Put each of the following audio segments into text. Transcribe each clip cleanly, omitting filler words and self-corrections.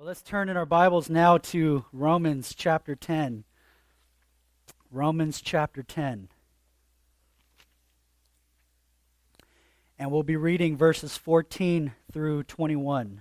Well, let's turn in our Bibles now to Romans chapter 10. Romans chapter 10. And we'll be reading verses 14 through 21.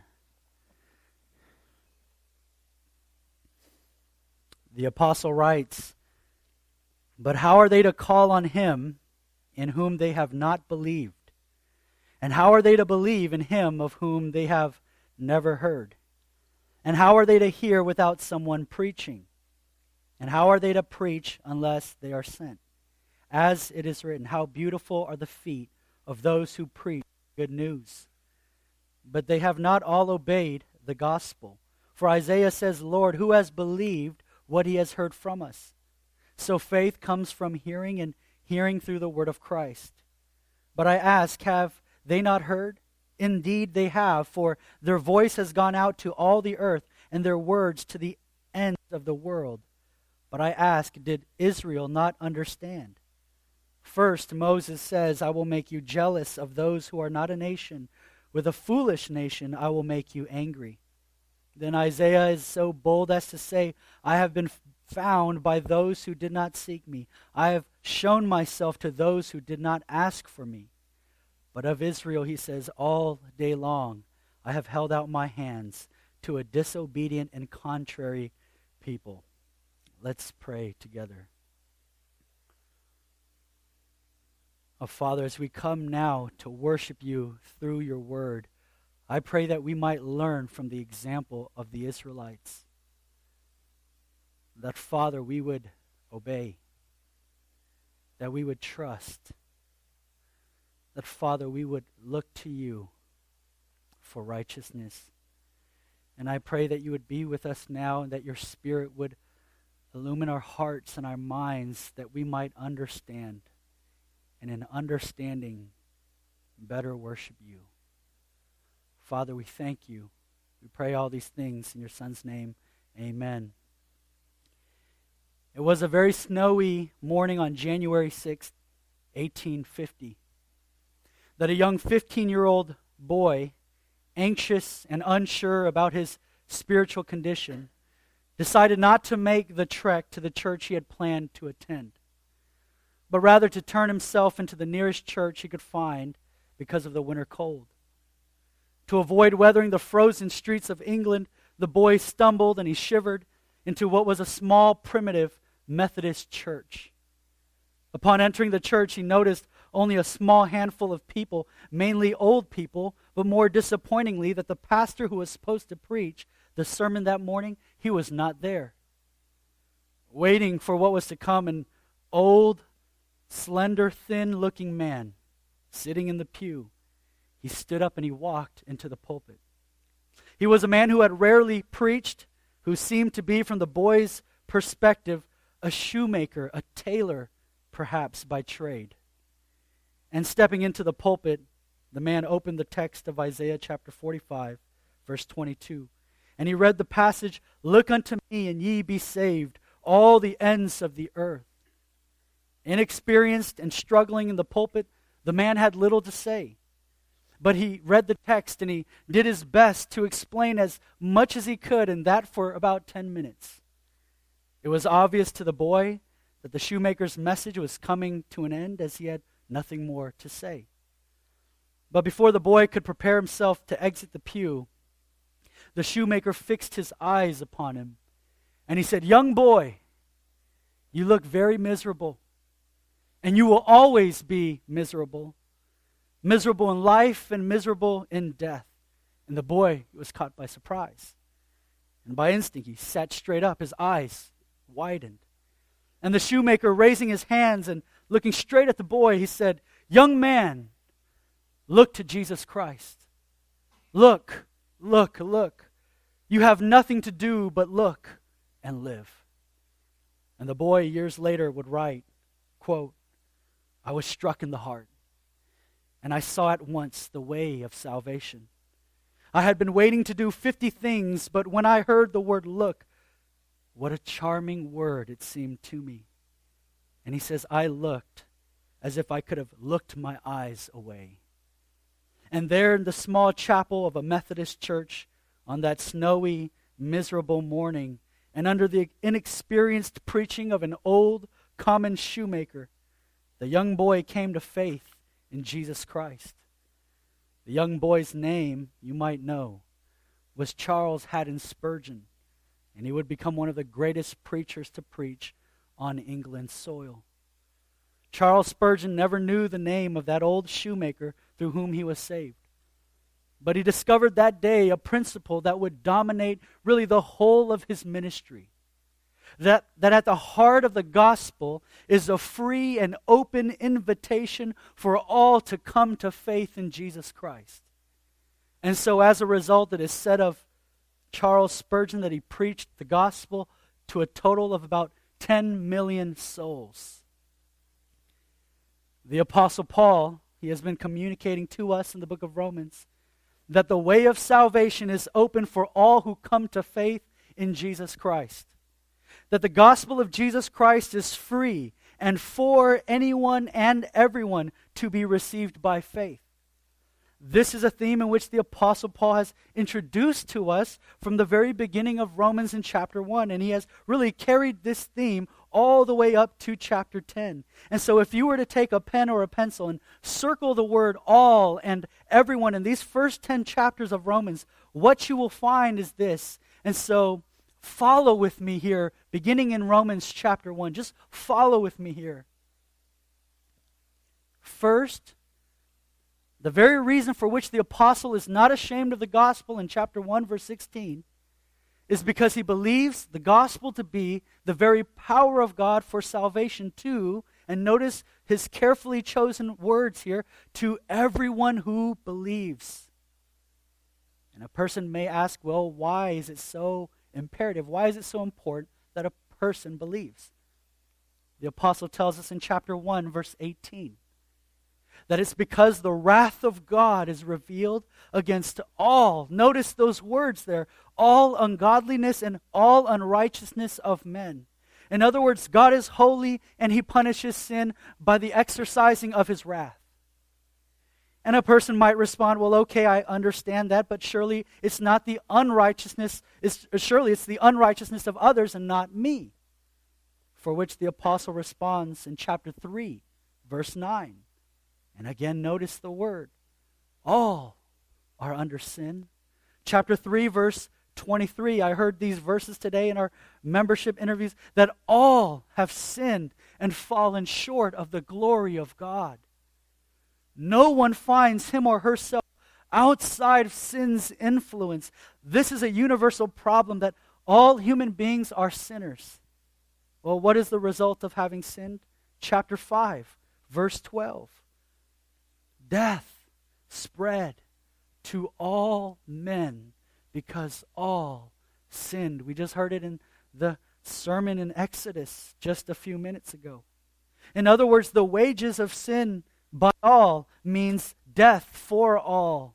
The apostle writes, "But how are they to call on him in whom they have not believed? And how are they to believe in him of whom they have never heard? And how are they to hear without someone preaching? And how are they to preach unless they are sent? As it is written, how beautiful are the feet of those who preach good news. But they have not all obeyed the gospel. For Isaiah says, Lord, who has believed what he has heard from us? So faith comes from hearing, and hearing through the word of Christ. But I ask, have they not heard? Indeed they have, for their voice has gone out to all the earth, and their words to the ends of the world. But I ask, did Israel not understand? First, Moses says, I will make you jealous of those who are not a nation. With a foolish nation I will make you angry. Then Isaiah is so bold as to say, I have been found by those who did not seek me. I have shown myself to those who did not ask for me. But of Israel, he says, all day long I have held out my hands to a disobedient and contrary people." Let's pray together. Oh, Father, as we come now to worship you through your word, I pray that we might learn from the example of the Israelites. That, Father, we would obey. That we would trust. That, Father, we would look to you for righteousness. And I pray that you would be with us now and that your Spirit would illumine our hearts and our minds that we might understand, and in understanding, better worship you. Father, we thank you. We pray all these things in your Son's name. Amen. It was a very snowy morning on January 6th, 1850. That a young 15-year-old boy, anxious and unsure about his spiritual condition, decided not to make the trek to the church he had planned to attend, but rather to turn himself into the nearest church he could find because of the winter cold. To avoid weathering the frozen streets of England, the boy stumbled and he shivered into what was a small, primitive Methodist church. Upon entering the church, he noticed only a small handful of people, mainly old people, but more disappointingly that the pastor who was supposed to preach the sermon that morning, he was not there. Waiting for what was to come, an old, slender, thin-looking man sitting in the pew, he stood up and he walked into the pulpit. He was a man who had rarely preached, who seemed to be, from the boy's perspective, a shoemaker, a tailor, perhaps by trade. And stepping into the pulpit, the man opened the text of Isaiah chapter 45, verse 22. And he read the passage, "Look unto me, and ye be saved, all the ends of the earth." Inexperienced and struggling in the pulpit, the man had little to say. But he read the text and he did his best to explain as much as he could, and that for about 10 minutes. It was obvious to the boy that the shoemaker's message was coming to an end, as he had nothing more to say. But before the boy could prepare himself to exit the pew, the shoemaker fixed his eyes upon him, and he said, "Young boy, you look very miserable, and you will always be miserable. Miserable in life and miserable in death." And the boy was caught by surprise. And by instinct, he sat straight up, his eyes widened. And the shoemaker, raising his hands and looking straight at the boy, he said, "Young man, look to Jesus Christ. Look, look, look. You have nothing to do but look and live." And the boy, years later, would write, quote, "I was struck in the heart, and I saw at once the way of salvation. I had been waiting to do 50 things, but when I heard the word look, what a charming word it seemed to me." And he says, "I looked as if I could have looked my eyes away." And there in the small chapel of a Methodist church on that snowy miserable mourning and under the inexperienced preaching of an old common shoemaker, the young boy came to faith in Jesus Christ. The young boy's name, you might know, was Charles Haddon Spurgeon, and he would become one of the greatest preachers to preach on England's soil. Charles Spurgeon never knew the name of that old shoemaker through whom he was saved. But he discovered that day a principle that would dominate really the whole of his ministry. That at the heart of the gospel is a free and open invitation for all to come to faith in Jesus Christ. And so as a result, it is said of Charles Spurgeon that he preached the gospel to a total of about 10 million souls. The Apostle Paul, he has been communicating to us in the book of Romans that the way of salvation is open for all who come to faith in Jesus Christ. That the gospel of Jesus Christ is free and for anyone and everyone to be received by faith. This is a theme in which the Apostle Paul has introduced to us from the very beginning of Romans in chapter 1, and he has really carried this theme all the way up to chapter 10. And so if you were to take a pen or a pencil and circle the word all and everyone in these first 10 chapters of Romans, what you will find is this. And so follow with me here, beginning in Romans chapter 1. Just follow with me here. First, the very reason for which the apostle is not ashamed of the gospel in chapter 1, verse 16, is because he believes the gospel to be the very power of God for salvation to, and notice his carefully chosen words here, to everyone who believes. And a person may ask, well, why is it so imperative? Why is it so important that a person believes? The apostle tells us in chapter 1, verse 18, that it's because the wrath of God is revealed against all, notice those words there, all ungodliness and all unrighteousness of men. In other words, God is holy and he punishes sin by the exercising of his wrath. And a person might respond, well, okay, I understand that, but surely it's not the unrighteousness, surely it's the unrighteousness of others and not me. For which the apostle responds in chapter 3, verse 9. And again, notice the word. All are under sin. Chapter 3, verse 23. I heard these verses today in our membership interviews, that all have sinned and fallen short of the glory of God. No one finds him or herself outside of sin's influence. This is a universal problem that all human beings are sinners. Well, what is the result of having sinned? Chapter 5, verse 12. Death spread to all men because all sinned. We just heard it in the sermon in Exodus just a few minutes ago. In other words, the wages of sin by all means death for all.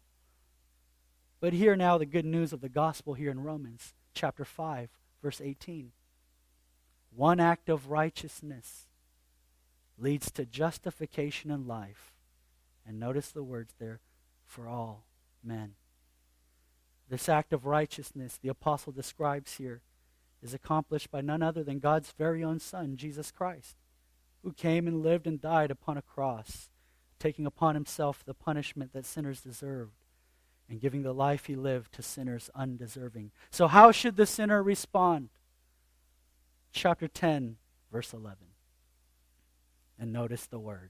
But hear now the good news of the gospel here in Romans chapter 5, verse 18. One act of righteousness leads to justification and life. And notice the words there, for all men. This act of righteousness the apostle describes here is accomplished by none other than God's very own Son, Jesus Christ, who came and lived and died upon a cross, taking upon himself the punishment that sinners deserved, and giving the life he lived to sinners undeserving. So how should the sinner respond? Chapter 10, verse 11. And notice the word.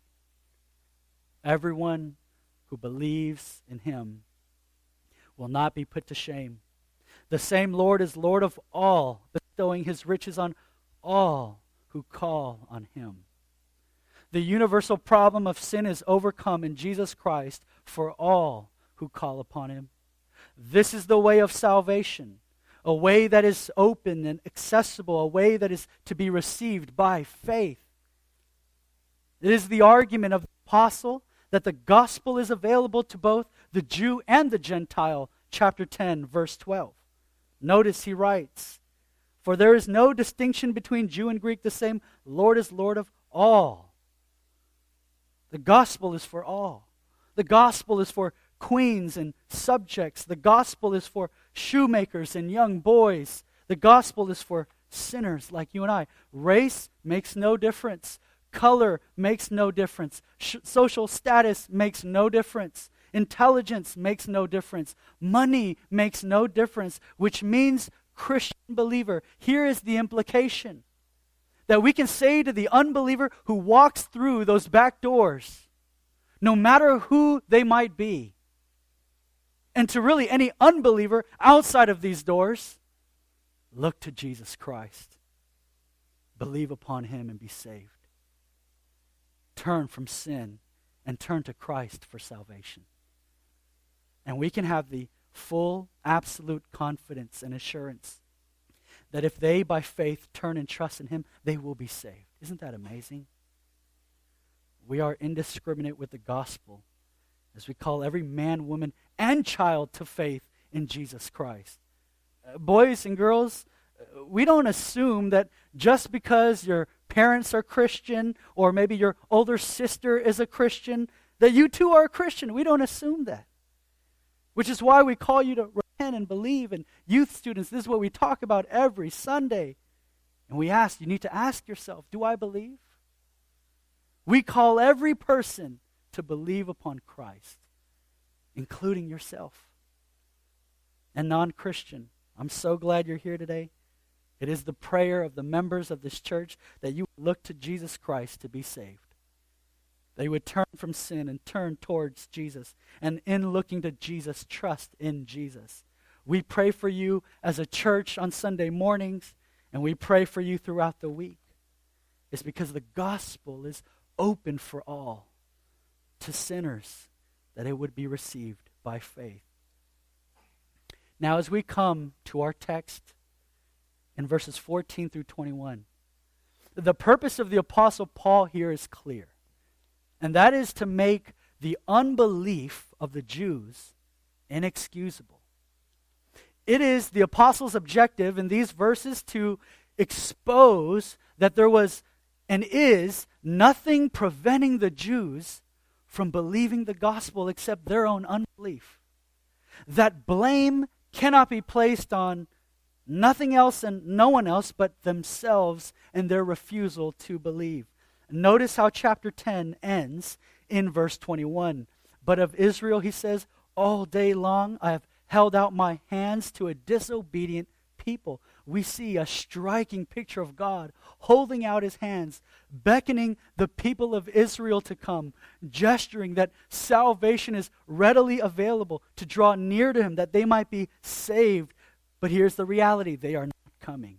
Everyone who believes in him will not be put to shame. The same Lord is Lord of all, bestowing his riches on all who call on him. The universal problem of sin is overcome in Jesus Christ for all who call upon him. This is the way of salvation, a way that is open and accessible, a way that is to be received by faith. It is the argument of the apostle that the gospel is available to both the Jew and the Gentile, chapter 10, verse 12. Notice he writes, for there is no distinction between Jew and Greek, the same Lord is Lord of all. The gospel is for all. The gospel is for queens and subjects. The gospel is for shoemakers and young boys. The gospel is for sinners like you and I. Race makes no difference. Color makes no difference. Social status makes no difference. Intelligence makes no difference. Money makes no difference, which means, Christian believer, here is the implication. That we can say to the unbeliever who walks through those back doors, no matter who they might be, and to really any unbeliever outside of these doors, look to Jesus Christ. Believe upon him and be saved. Turn from sin and turn to Christ for salvation. And we can have the full, absolute confidence and assurance that if they, by faith, turn and trust in him, they will be saved. Isn't that amazing? We are indiscriminate with the gospel as we call every man, woman, and child to faith in Jesus Christ. Boys and girls, we don't assume that just because your parents are Christian or maybe your older sister is a Christian, that you too are a Christian. We don't assume that. Which is why we call you to repent and believe. And youth students, this is what we talk about every Sunday. And we ask, you need to ask yourself, do I believe? We call every person to believe upon Christ, including yourself. And non-Christian, I'm so glad you're here today. It is the prayer of the members of this church that you look to Jesus Christ to be saved. They would turn from sin and turn towards Jesus. And in looking to Jesus, trust in Jesus. We pray for you as a church on Sunday mornings, and we pray for you throughout the week. It's because the gospel is open for all, to sinners, that it would be received by faith. Now, as we come to our text in verses 14 through 21, the purpose of the Apostle Paul here is clear. And that is to make the unbelief of the Jews inexcusable. It is the apostle's objective in these verses to expose that there was and is nothing preventing the Jews from believing the gospel except their own unbelief. That blame cannot be placed on nothing else and no one else but themselves and their refusal to believe. Notice how chapter 10 ends in verse 21. But of Israel, he says, all day long I have held out my hands to a disobedient people. We see a striking picture of God holding out his hands, beckoning the people of Israel to come, gesturing that salvation is readily available to draw near to him, that they might be saved. But here's the reality, they are not coming.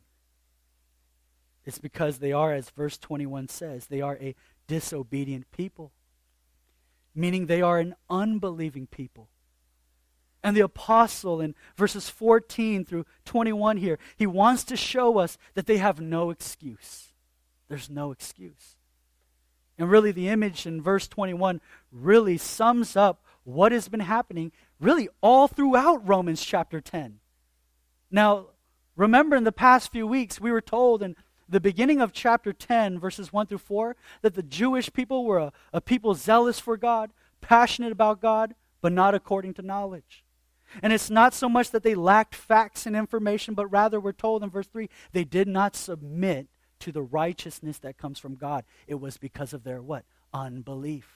It's because they are, as verse 21 says, they are a disobedient people, meaning they are an unbelieving people. And the apostle in verses 14 through 21 here, he wants to show us that they have no excuse. There's no excuse. And really the image in verse 21 really sums up what has been happening really all throughout Romans chapter 10. Now, remember in the past few weeks we were told in the beginning of chapter 10, verses 1 through 4, that the Jewish people were a people zealous for God, passionate about God, but not according to knowledge. And it's not so much that they lacked facts and information, but rather we're told in verse 3, they did not submit to the righteousness that comes from God. It was because of their what? Unbelief.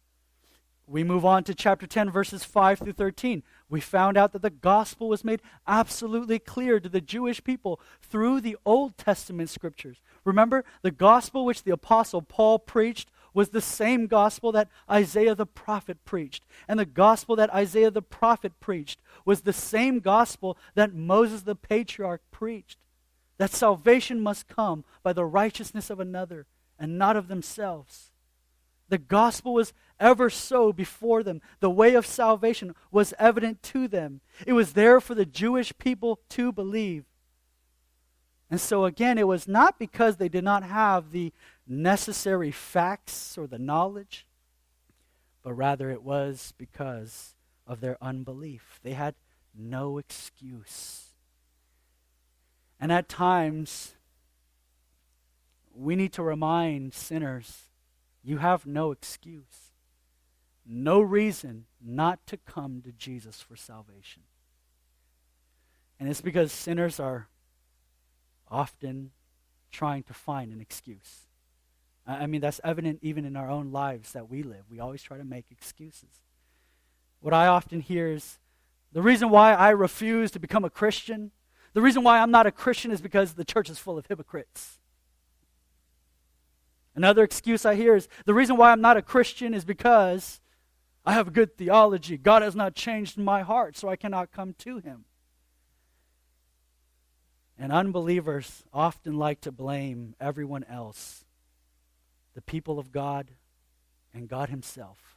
We move on to chapter 10, verses 5 through 13. We found out that the gospel was made absolutely clear to the Jewish people through the Old Testament scriptures. Remember, the gospel which the apostle Paul preached was the same gospel that Isaiah the prophet preached. And the gospel that Isaiah the prophet preached was the same gospel that Moses the patriarch preached. That salvation must come by the righteousness of another and not of themselves. The gospel was ever so before them. The way of salvation was evident to them. It was there for the Jewish people to believe. And so again, it was not because they did not have the necessary facts or the knowledge, but rather it was because of their unbelief. They had no excuse. And at times, we need to remind sinners, you have no excuse. no reason not to come to Jesus for salvation. And it's because sinners are often trying to find an excuse. I mean, that's evident even in our own lives that we live. We always try to make excuses. What I often hear is, the reason why I refuse to become a Christian, the reason why I'm not a Christian is because the church is full of hypocrites. Another excuse I hear is, the reason why I'm not a Christian is because I have good theology. God has not changed my heart, so I cannot come to him. And unbelievers often like to blame everyone else, the people of God and God himself.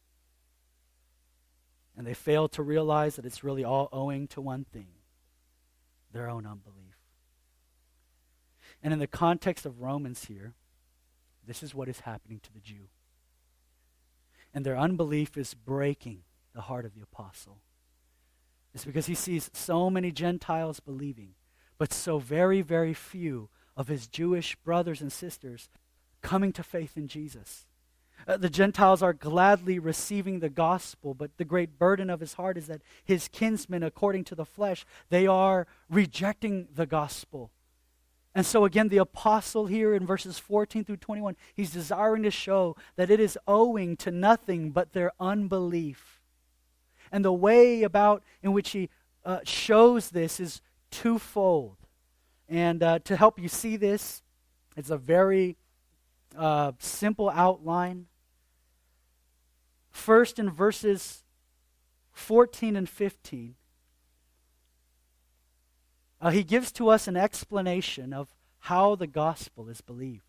And they fail to realize that it's really all owing to one thing: their own unbelief. And in the context of Romans here, this is what is happening to the Jew. And their unbelief is breaking the heart of the apostle. It's because he sees so many Gentiles believing, but so very, very few of his Jewish brothers and sisters coming to faith in Jesus. The Gentiles are gladly receiving the gospel, but the great burden of his heart is that his kinsmen, according to the flesh, they are rejecting the gospel. And so again, the apostle here in verses 14 through 21, he's desiring to show that it is owing to nothing but their unbelief. And the way about in which he shows this is twofold. And to help you see this, it's a very simple outline. First, in verses 14 and 15, he gives to us an explanation of how the gospel is believed.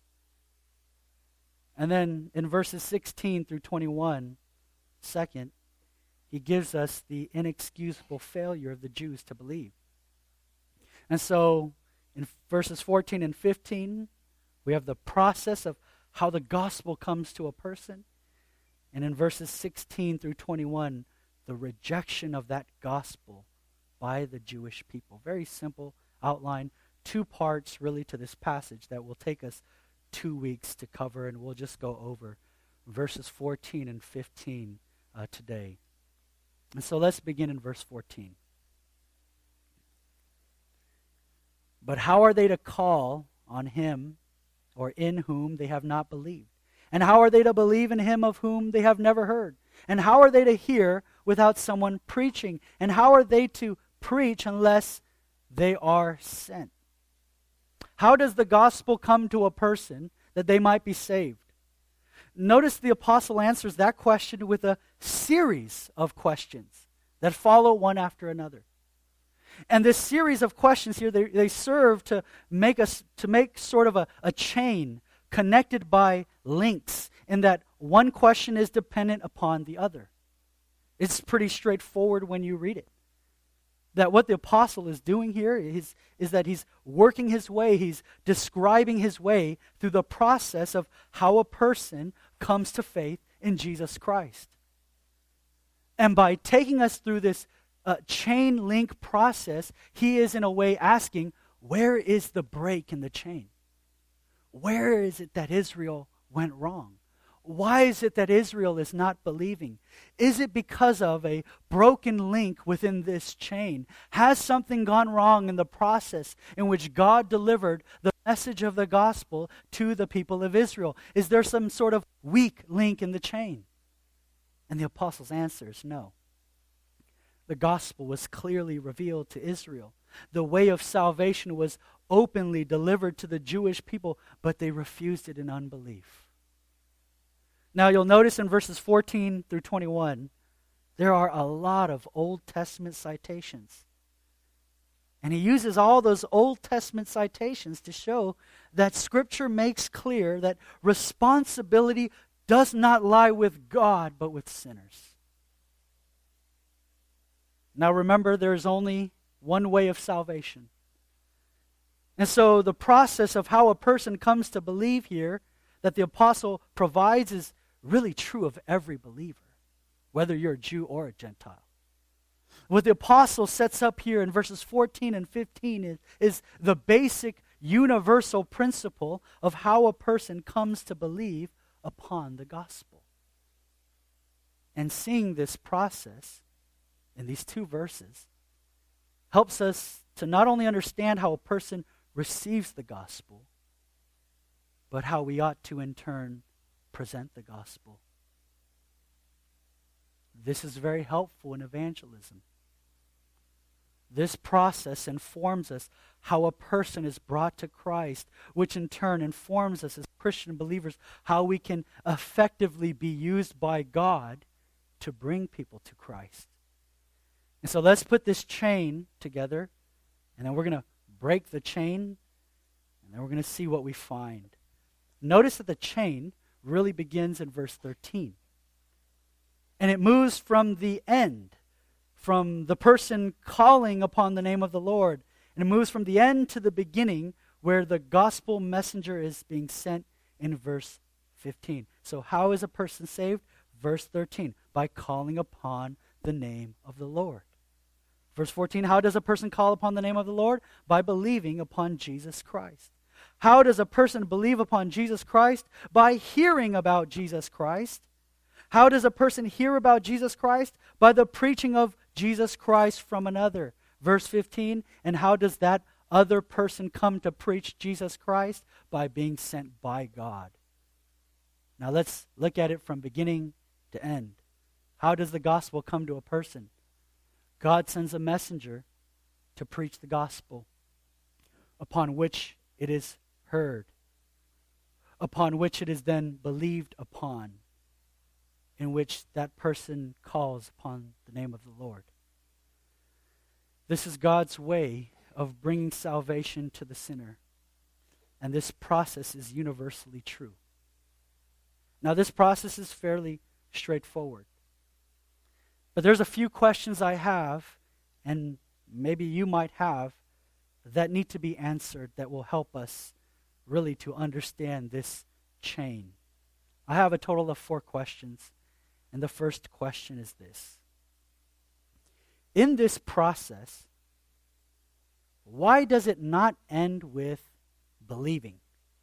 And then in verses 16 through 21, second, he gives us the inexcusable failure of the Jews to believe. And so in verses 14 and 15, we have the process of how the gospel comes to a person. And in verses 16 through 21, the rejection of that gospel by the Jewish people. Very simple outline. 2 parts really to this passage that will take us 2 weeks to cover, and we'll just go over verses 14 and 15 today. And so let's begin in verse 14. But how are they to call on him or in whom they have not believed? And how are they to believe in him of whom they have never heard? And how are they to hear without someone preaching? And how are they to preach unless they are sent? How does the gospel come to a person that they might be saved? Notice the apostle answers that question with a series of questions that follow one after another. And this series of questions here, they serve to make sort of a chain connected by links, in that one question is dependent upon the other. It's pretty straightforward when you read it. That what the apostle is doing here is that he's working his way, he's describing his way through the process of how a person comes to faith in Jesus Christ. And by taking us through this chain link process, he is in a way asking, where is the break in the chain? Where is it that Israel went wrong? Why is it that Israel is not believing? Is it because of a broken link within this chain? Has something gone wrong in the process in which God delivered the message of the gospel to the people of Israel? Is there some sort of weak link in the chain? And the apostle's answer is no. The gospel was clearly revealed to Israel. The way of salvation was openly delivered to the Jewish people, but they refused it in unbelief. Now you'll notice in verses 14 through 21, there are a lot of Old Testament citations. And he uses all those Old Testament citations to show that Scripture makes clear that responsibility does not lie with God, but with sinners. Now remember, there is only one way of salvation. And so the process of how a person comes to believe here that the apostle provides is really true of every believer, whether you're a Jew or a Gentile. What the apostle sets up here in verses 14 and 15 is the basic universal principle of how a person comes to believe upon the gospel. And seeing this process in these two verses helps us to not only understand how a person receives the gospel, but how we ought to in turn present the gospel. This is very helpful in evangelism. This process informs us how a person is brought to Christ, which in turn informs us as Christian believers how we can effectively be used by God to bring people to Christ. And so let's put this chain together, and then we're going to break the chain, and then we're going to see what we find. Notice that the chain really begins in verse 13. And it moves from the end, from the person calling upon the name of the Lord. And it moves from the end to the beginning, where the gospel messenger is being sent in verse 15. So how is a person saved? Verse 13, by calling upon the name of the Lord. Verse 14, how does a person call upon the name of the Lord? By believing upon Jesus Christ. How does a person believe upon Jesus Christ? By hearing about Jesus Christ. How does a person hear about Jesus Christ? By the preaching of Jesus Christ from another. Verse 15, and how does that other person come to preach Jesus Christ? By being sent by God. Now let's look at it from beginning to end. How does the gospel come to a person? God sends a messenger to preach the gospel, upon which it is heard, upon which it is then believed upon, in which that person calls upon the name of the Lord. This is God's way of bringing salvation to the sinner, and this process is universally true. Now, this process is fairly straightforward, but there's a few questions I have, and maybe you might have, that need to be answered that will help us really to understand this chain. I have a total of 4 questions. And the first question is this. In this process, why does it not end with believing?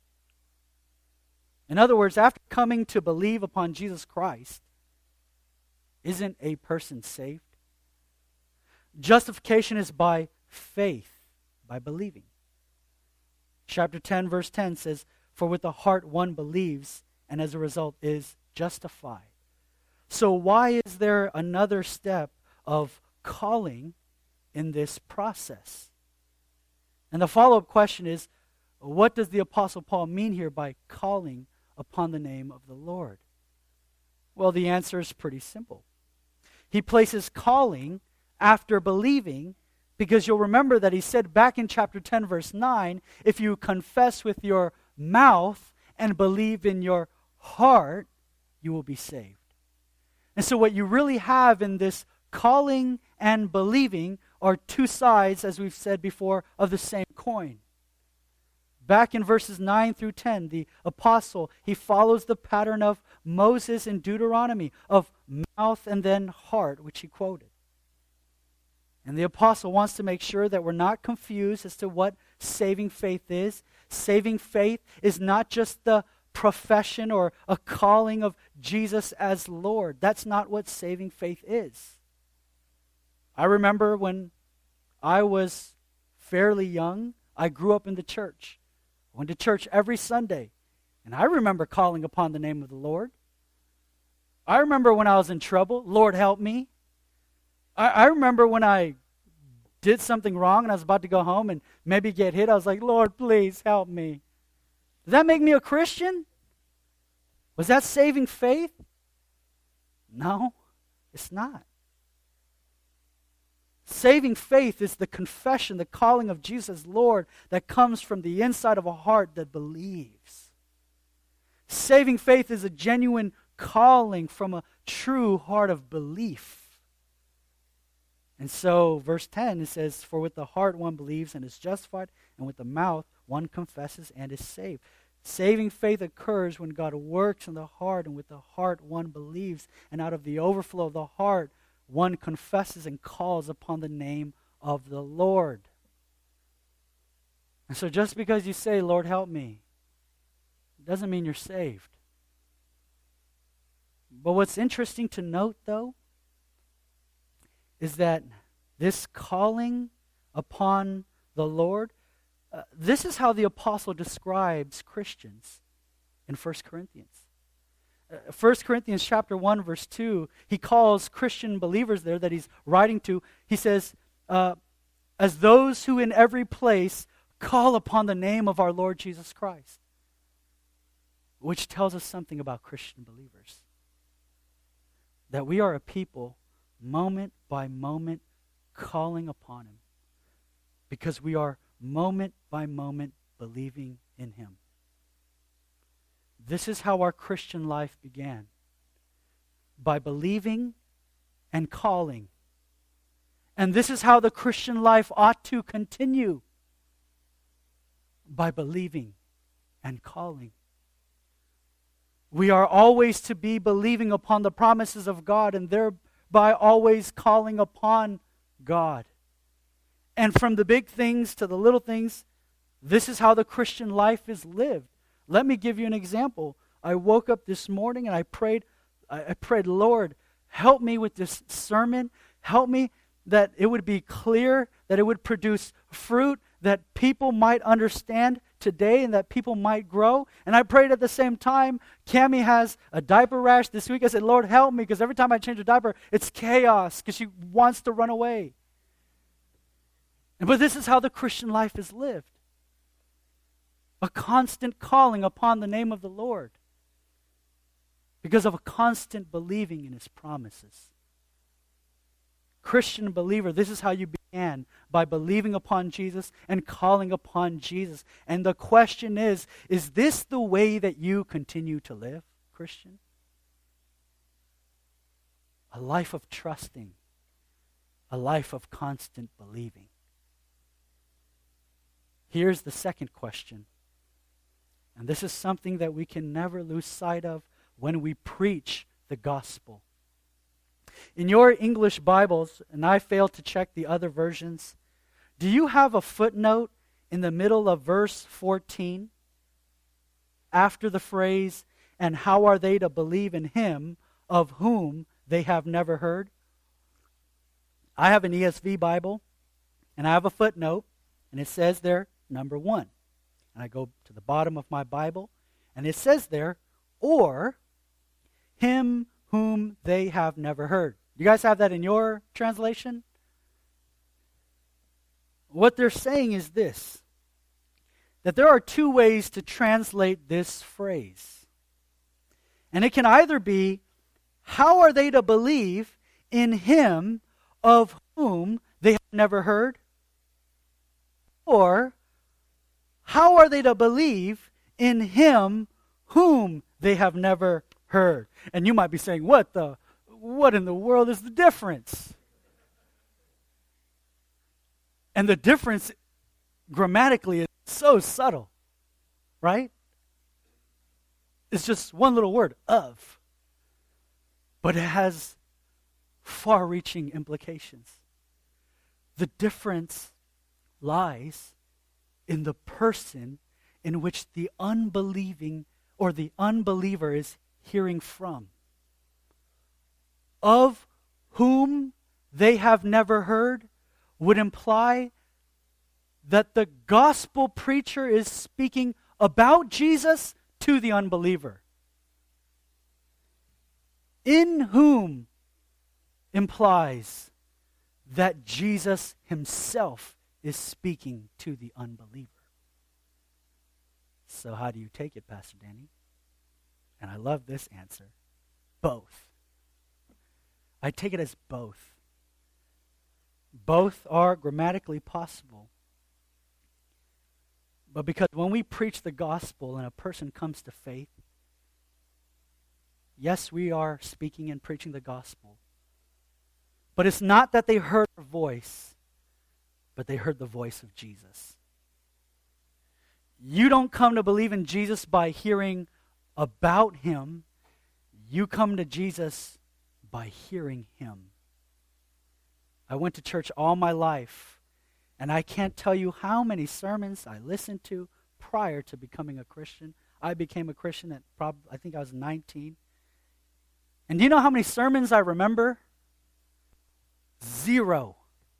In other words, after coming to believe upon Jesus Christ, isn't a person saved? Justification is by faith, by believing. Chapter 10, verse 10 says, for with the heart one believes, and as a result is justified. So why is there another step of calling in this process? And the follow-up question is, what does the Apostle Paul mean here by calling upon the name of the Lord? Well, the answer is pretty simple. He places calling after believing, because you'll remember that he said back in chapter 10, verse 9, if you confess with your mouth and believe in your heart, you will be saved. And so what you really have in this calling and believing are two sides, as we've said before, of the same coin. Back in verses 9 through 10, the apostle, he follows the pattern of Moses in Deuteronomy, of mouth and then heart, which he quoted. And the apostle wants to make sure that we're not confused as to what saving faith is. Saving faith is not just the profession or a calling of Jesus as Lord. That's not what saving faith is. I remember when I was fairly young, I grew up in the church. I went to church every Sunday, and I remember calling upon the name of the Lord. I remember when I was in trouble, Lord help me. I remember when I did something wrong and I was about to go home and maybe get hit, I was like, Lord, please help me. Does that make me a Christian? Was that saving faith? No, it's not. Saving faith is the confession, the calling of Jesus Lord that comes from the inside of a heart that believes. Saving faith is a genuine calling from a true heart of belief. And so, verse 10, it says, for with the heart one believes and is justified, and with the mouth one confesses and is saved. Saving faith occurs when God works in the heart, and with the heart one believes, and out of the overflow of the heart one confesses and calls upon the name of the Lord. And so just because you say, Lord help me, doesn't mean you're saved. But what's interesting to note, though, is that this calling upon the Lord, this is how the apostle describes Christians in 1 Corinthians. 1 Corinthians chapter 1, verse 2, he calls Christian believers there that he's writing to, he says, as those who in every place call upon the name of our Lord Jesus Christ, which tells us something about Christian believers. That we are a people, moment by moment, calling upon Him, because we are moment by moment believing in Him. This is how our Christian life began. By believing and calling. And this is how the Christian life ought to continue. By believing and calling. We are always to be believing upon the promises of God and thereby always calling upon God. And from the big things to the little things, this is how the Christian life is lived. Let me give you an example. I woke up this morning and I prayed, Lord, help me with this sermon. Help me that it would be clear, that it would produce fruit, that people might understand today and that people might grow. And I prayed at the same time. Cammie has a diaper rash this week. I said, Lord, help me, because every time I change a diaper, it's chaos because she wants to run away. But this is how the Christian life is lived. A constant calling upon the name of the Lord because of a constant believing in His promises. Christian believer, this is how you began, by believing upon Jesus and calling upon Jesus. And the question is this the way that you continue to live, Christian? A life of trusting, a life of constant believing. Here's the second question. And this is something that we can never lose sight of when we preach the gospel. In your English Bibles, and I failed to check the other versions, do you have a footnote in the middle of verse 14 after the phrase, and how are they to believe in Him of whom they have never heard? I have an ESV Bible, and I have a footnote, and it says there, number 1. And I go to the bottom of my Bible, and it says there, or Him whom they have never heard. You guys have that in your translation? What they're saying is this, that there are two ways to translate this phrase. And it can either be, how are they to believe in Him of whom they have never heard? Or, how are they to believe in Him whom they have never heard? And you might be saying, what in the world is the difference? And the difference grammatically is so subtle, right? It's just one little word, of. But it has far-reaching implications. The difference lies in the person in which the unbelieving or the unbeliever is hearing from. Of whom they have never heard would imply that the gospel preacher is speaking about Jesus to the unbeliever. In whom implies that Jesus Himself is speaking to the unbeliever. So how do you take it, Pastor Danny? And I love this answer. Both. I take it as both. Both are grammatically possible. But because when we preach the gospel and a person comes to faith, yes, we are speaking and preaching the gospel. But it's not that they heard our voice, but they heard the voice of Jesus. You don't come to believe in Jesus by hearing about Him. You come to Jesus by hearing Him. I went to church all my life, and I can't tell you how many sermons I listened to prior to becoming a Christian. I became a Christian at I think I was 19. And do you know how many sermons I remember? Zero.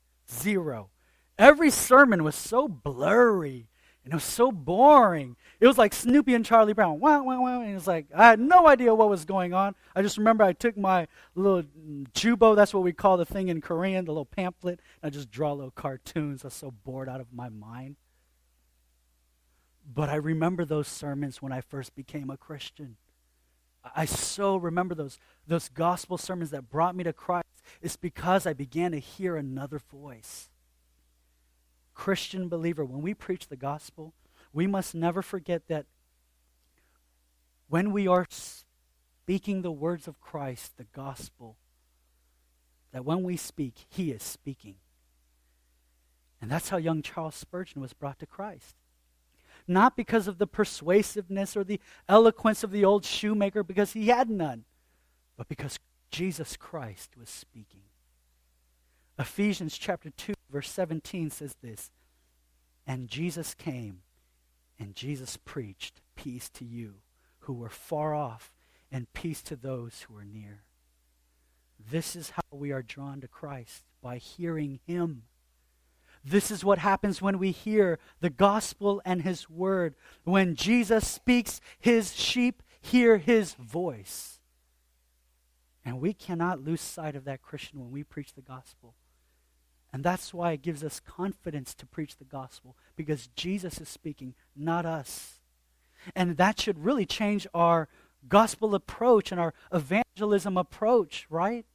Every sermon was so blurry and it was so boring. It was like Snoopy and Charlie Brown. Wow, wow, wow. And it was like, I had no idea what was going on. I just remember I took my little jubo, that's what we call the thing in Korean, the little pamphlet, and I just draw little cartoons. I was so bored out of my mind. But I remember those sermons when I first became a Christian. I so remember those gospel sermons that brought me to Christ. It's because I began to hear another voice. Christian believer, when we preach the gospel, we must never forget that when we are speaking the words of Christ, the gospel, that when we speak, he is speaking. And that's how young Charles Spurgeon was brought to Christ. Not because of the persuasiveness or the eloquence of the old shoemaker, because he had none, but because Jesus Christ was speaking. Ephesians chapter 2, verse 17 says this, "And Jesus came, and Jesus preached peace to you who were far off, and peace to those who are near." This is how we are drawn to Christ, by hearing him. This is what happens when we hear the gospel and his word. When Jesus speaks, his sheep hear his voice. And we cannot lose sight of that, Christian, when we preach the gospel. And that's why it gives us confidence to preach the gospel, because Jesus is speaking, not us. And that should really change our gospel approach and our evangelism approach, right?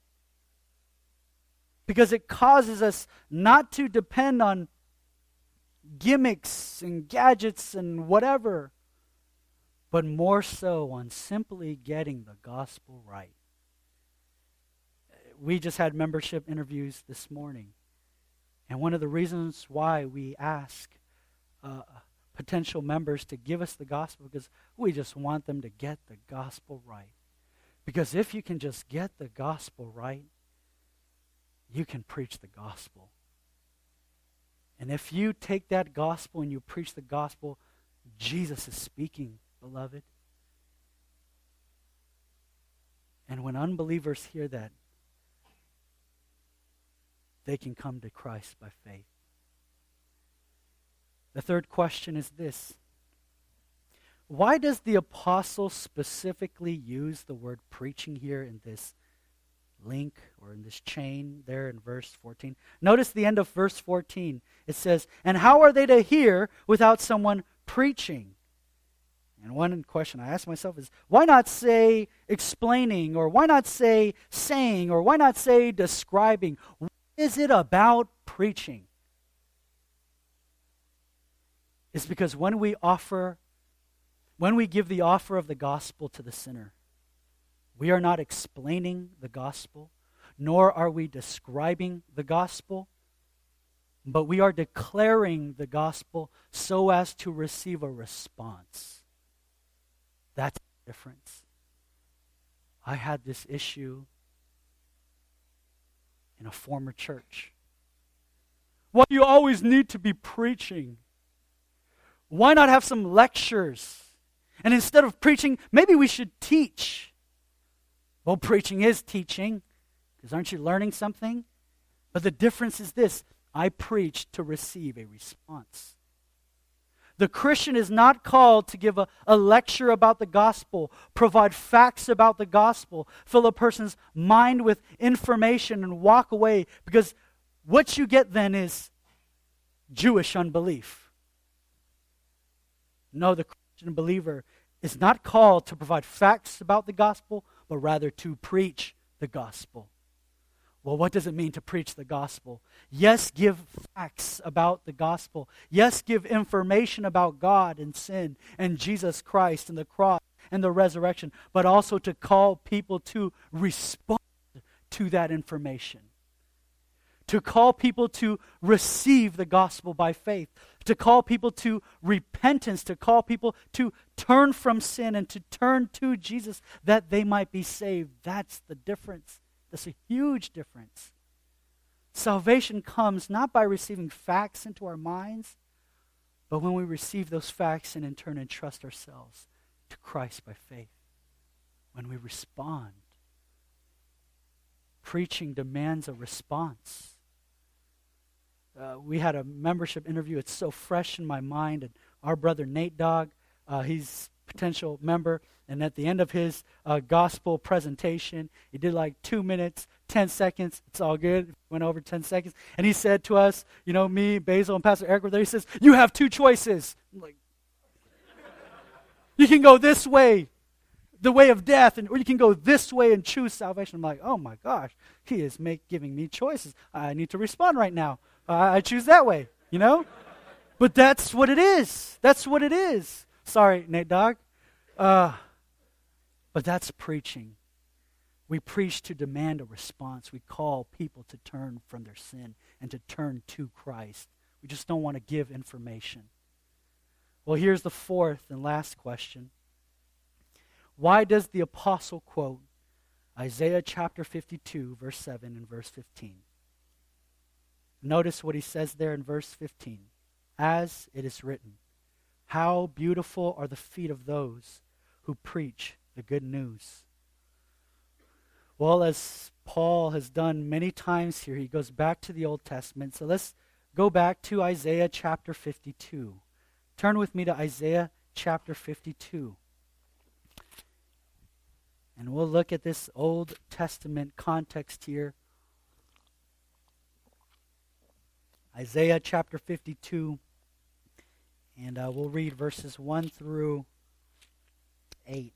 Because it causes us not to depend on gimmicks and gadgets and whatever, but more so on simply getting the gospel right. We just had membership interviews this morning. And one of the reasons why we ask potential members to give us the gospel, because we just want them to get the gospel right. Because if you can just get the gospel right, you can preach the gospel. And if you take that gospel and you preach the gospel, Jesus is speaking, beloved. And when unbelievers hear that, they can come to Christ by faith. The third question is this: why does the apostle specifically use the word preaching here in this link or in this chain there in verse 14? Notice the end of verse 14. It says, "And how are they to hear without someone preaching?" And one question I ask myself is, why not say explaining, or why not say saying, or why not say describing? What is it about preaching? It's because when we give the offer of the gospel to the sinner, we are not explaining the gospel, nor are we describing the gospel, but we are declaring the gospel so as to receive a response. That's the difference. I had this issue in a former church. Why do you always need to be preaching? Why not have some lectures? And instead of preaching, maybe we should teach. Well, preaching is teaching, because aren't you learning something? But the difference is this: I preach to receive a response. The Christian is not called to give a lecture about the gospel, provide facts about the gospel, fill a person's mind with information and walk away, because what you get then is Jewish unbelief. No, the Christian believer is not called to provide facts about the gospel, but rather to preach the gospel. Well, what does it mean to preach the gospel? Yes, give facts about the gospel. Yes, give information about God and sin and Jesus Christ and the cross and the resurrection, but also to call people to respond to that information. To call people to receive the gospel by faith. To call people to repentance. To call people to turn from sin and to turn to Jesus that they might be saved. That's the difference. That's a huge difference. Salvation comes not by receiving facts into our minds, but when we receive those facts and in turn entrust ourselves to Christ by faith. When we respond Preaching demands a response. We had a membership interview. It's so fresh in my mind. And our brother Nate Dogg, he's a potential member. And at the end of his gospel presentation, he did like 2 minutes, 10 seconds. It's all good. Went over 10 seconds. And he said to us, me, Basil, and Pastor Eric were there. He says, you have two choices. I'm like, you can go this way, the way of death, or you can go this way and choose salvation. I'm like, oh my gosh, he is giving me choices. I need to respond right now. I choose that way, But that's what it is. That's what it is. Sorry, Nate Dogg. But that's preaching. We preach to demand a response. We call people to turn from their sin and to turn to Christ. We just don't want to give information. Well, here's the fourth and last question. Why does the apostle quote Isaiah chapter 52, verse 7 and verse 15? Notice what he says there in verse 15. As it is written, how beautiful are the feet of those who preach the good news. Well, as Paul has done many times here, he goes back to the Old Testament. So let's go back to Isaiah chapter 52. Turn with me to Isaiah chapter 52. And we'll look at this Old Testament context here. Isaiah chapter 52. And we'll read verses 1 through 8.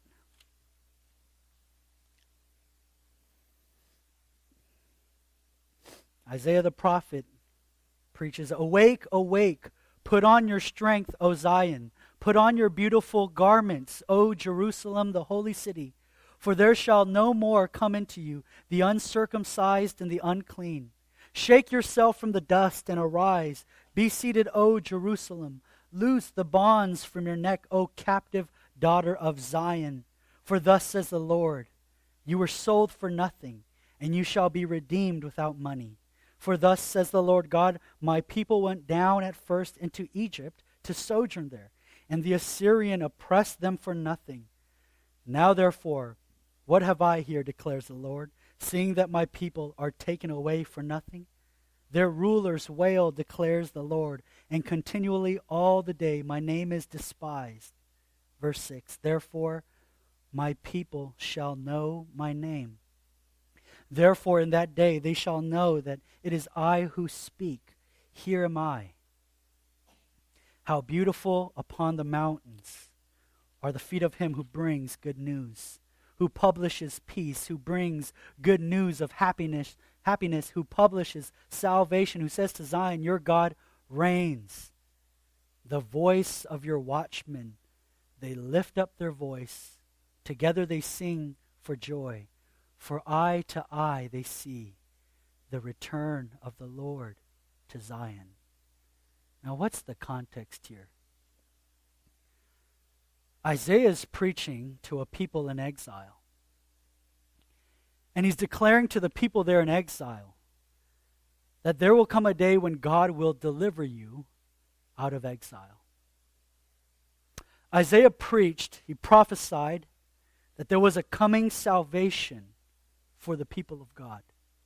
Isaiah the prophet preaches, awake, awake, put on your strength, O Zion. Put on your beautiful garments, O Jerusalem, the holy city. For there shall no more come into you the uncircumcised and the unclean. Shake yourself from the dust and arise. Be seated, O Jerusalem. Loose the bonds from your neck, O captive daughter of Zion. For thus says the Lord, you were sold for nothing, and you shall be redeemed without money. For thus says the Lord God, my people went down at first into Egypt to sojourn there, and the Assyrian oppressed them for nothing. Now therefore, what have I here, declares the Lord, seeing that my people are taken away for nothing? Their rulers wail, declares the Lord, and continually all the day my name is despised. Verse 6, therefore my people shall know my name. Therefore in that day they shall know that it is I who speak. Here am I. How beautiful upon the mountains are the feet of him who brings good news, who publishes peace, who brings good news of happiness, who publishes salvation, who says to Zion, your God reigns. The voice of your watchmen, they lift up their voice. Together they sing for joy. For eye to eye they see the return of the Lord to Zion. Now what's the context here? Isaiah is preaching to a people in exile. And he's declaring to the people there in exile that there will come a day when God will deliver you out of exile. Isaiah preached, he prophesied that there was a coming salvation for the people of God.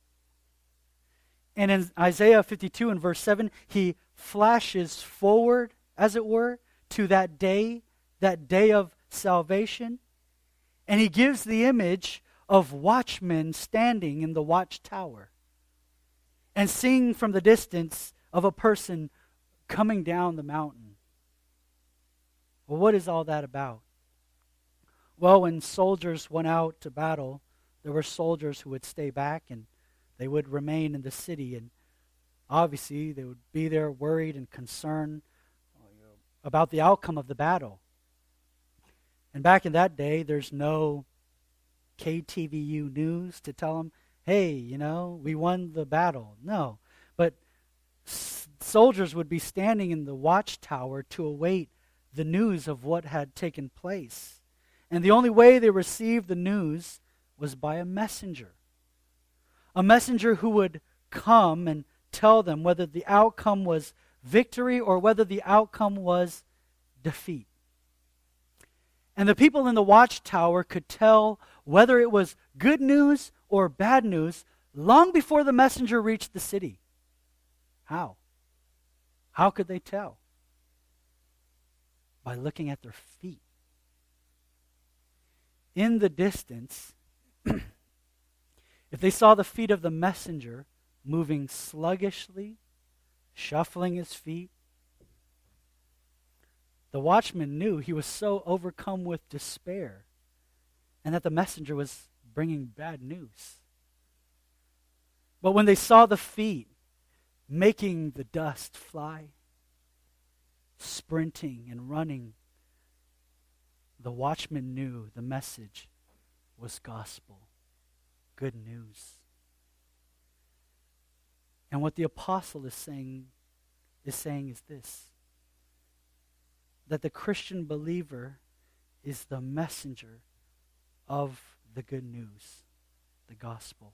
And in Isaiah 52 and verse 7, he flashes forward, as it were, to that day of salvation. And he gives the image of watchmen standing in the watchtower and seeing from the distance of a person coming down the mountain. Well, what is all that about? Well, when soldiers went out to battle, there were soldiers who would stay back and they would remain in the city. And obviously, they would be there worried and concerned about the outcome of the battle. And back in that day, there's no KTVU news to tell them, hey, we won the battle. No. But soldiers would be standing in the watchtower to await the news of what had taken place. And the only way they received the news was by a messenger. A messenger who would come and tell them whether the outcome was victory or whether the outcome was defeat. And the people in the watchtower could tell whether it was good news or bad news long before the messenger reached the city. How? How could they tell? By looking at their feet. In the distance, if they saw the feet of the messenger moving sluggishly, shuffling his feet, the watchman knew he was so overcome with despair and that the messenger was bringing bad news. But when they saw the feet making the dust fly, sprinting and running, the watchman knew the message was gospel, good news. And what the apostle is saying is this: that the Christian believer is the messenger of the good news, the gospel.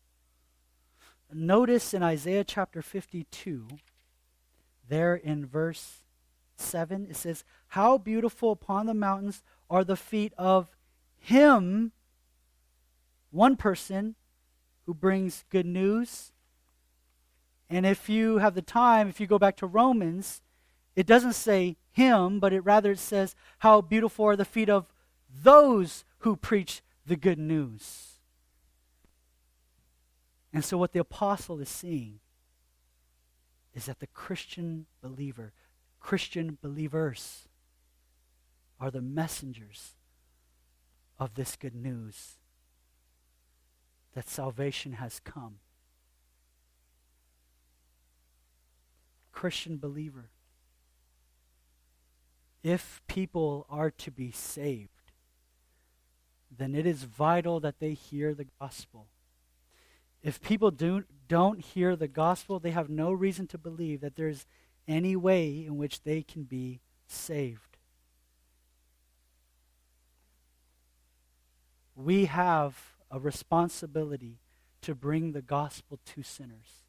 Notice in Isaiah chapter 52, there in verse 7, it says, "How beautiful upon the mountains are the feet of him," one person who brings good news. And if you have the time, if you go back to Romans, it doesn't say him, but it says, "How beautiful are the feet of those who preach the good news." And so what the apostle is seeing is that the Christian believer, Christian believers, are the messengers of this good news, that salvation has come. Christian believer, if people are to be saved, then it is vital that they hear the gospel. If people don't hear the gospel, they have no reason to believe that there's any way in which they can be saved. We have a responsibility to bring the gospel to sinners.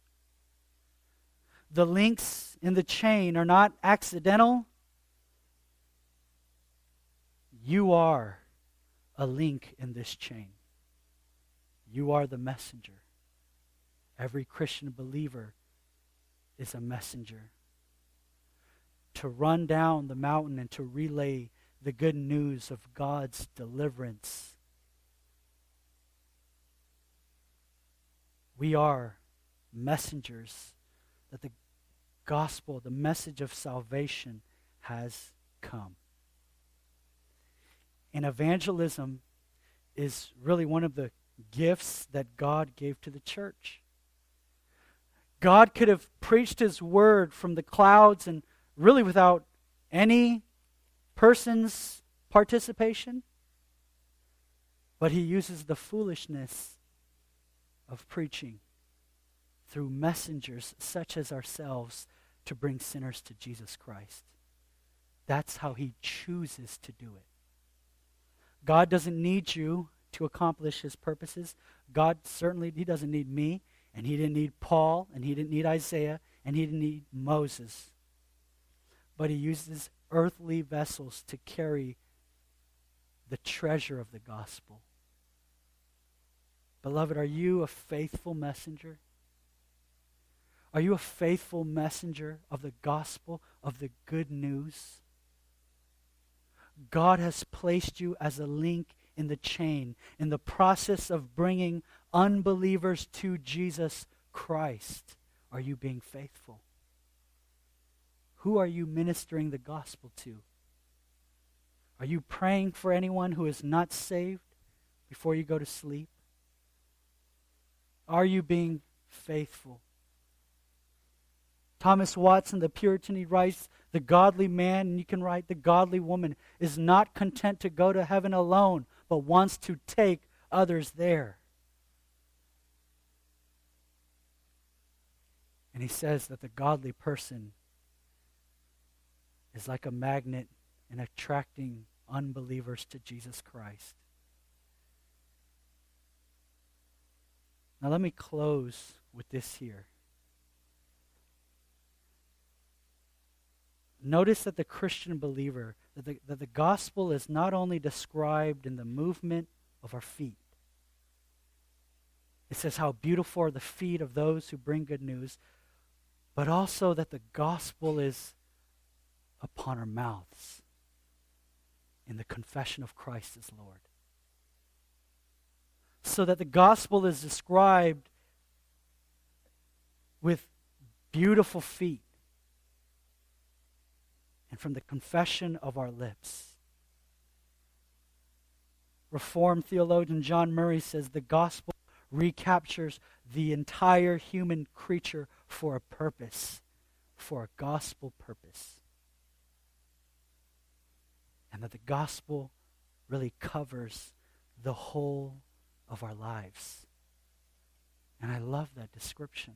The links in the chain are not accidental. You are a link in this chain. You are the messenger. Every Christian believer is a messenger to run down the mountain and to relay the good news of God's deliverance. We are messengers that the gospel, the message of salvation, has come. And evangelism is really one of the gifts that God gave to the church. God could have preached his word from the clouds and really without any person's participation, but he uses the foolishness of preaching through messengers such as ourselves to bring sinners to Jesus Christ. That's how he chooses to do it. God doesn't need you to accomplish his purposes. God certainly, he doesn't need me, and he didn't need Paul, and he didn't need Isaiah, and he didn't need Moses. But he uses earthly vessels to carry the treasure of the gospel. Beloved, are you a faithful messenger? Are you a faithful messenger of the gospel, of the good news? God has placed you as a link in the chain, in the process of bringing unbelievers to Jesus Christ. Are you being faithful? Who are you ministering the gospel to? Are you praying for anyone who is not saved before you go to sleep? Are you being faithful? Thomas Watson, the Puritan, he writes, "The godly man," and you can write, "the godly woman, is not content to go to heaven alone, but wants to take others there." And he says that the godly person is like a magnet in attracting unbelievers to Jesus Christ. Now let me close with this here. Notice that the Christian believer, that the gospel is not only described in the movement of our feet, It says how beautiful are the feet of those who bring good news, but also that the gospel is upon our mouths in the confession of Christ as Lord. So that the gospel is described with beautiful feet and from the confession of our lips. Reformed theologian John Murray says the gospel recaptures the entire human creature for a purpose, for a gospel purpose. And that the gospel really covers the whole of our lives. And I love that description.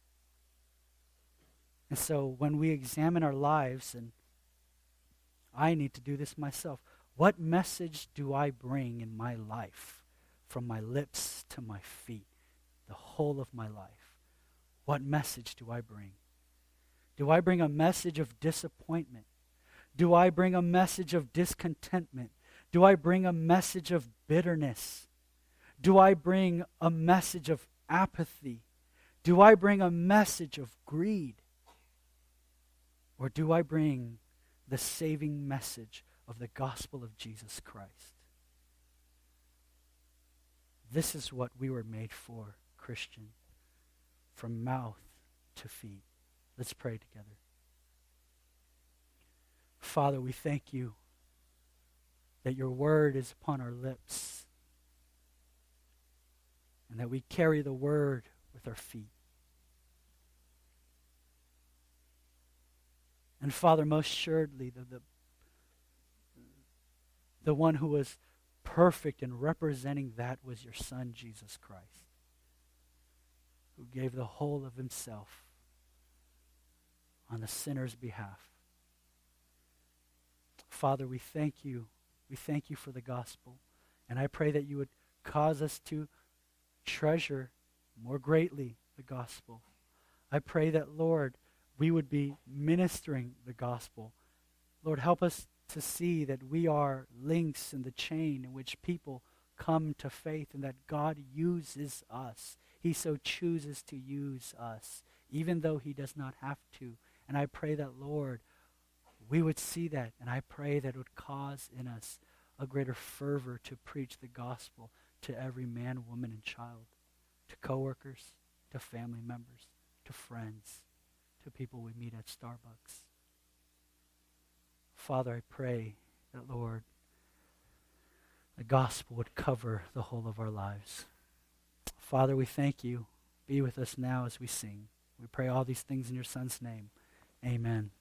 And so when we examine our lives, and I need to do this myself, what message do I bring in my life from my lips to my feet, the whole of my life? What message do I bring? Do I bring a message of disappointment? Do I bring a message of discontentment? Do I bring a message of bitterness? Do I bring a message of apathy? Do I bring a message of greed? Or do I bring the saving message of the gospel of Jesus Christ? This is what we were made for, Christian, from mouth to feet. Let's pray together. Father, we thank you that your word is upon our lips and that we carry the word with our feet. And Father, most assuredly, the one who was perfect in representing that was your Son, Jesus Christ, who gave the whole of himself on the sinner's behalf. Father, we thank you. We thank you for the gospel. And I pray that you would cause us to treasure more greatly the gospel. I pray that, Lord, we would be ministering the gospel. Lord, help us to see that we are links in the chain in which people come to faith and that God uses us. He so chooses to use us, even though he does not have to. And I pray that, Lord, we would see that, and I pray that it would cause in us a greater fervor to preach the gospel to every man, woman, and child, to coworkers, to family members, to friends, to people we meet at Starbucks. Father, I pray that, Lord, the gospel would cover the whole of our lives. Father, we thank you. Be with us now as we sing. We pray all these things in your Son's name. Amen.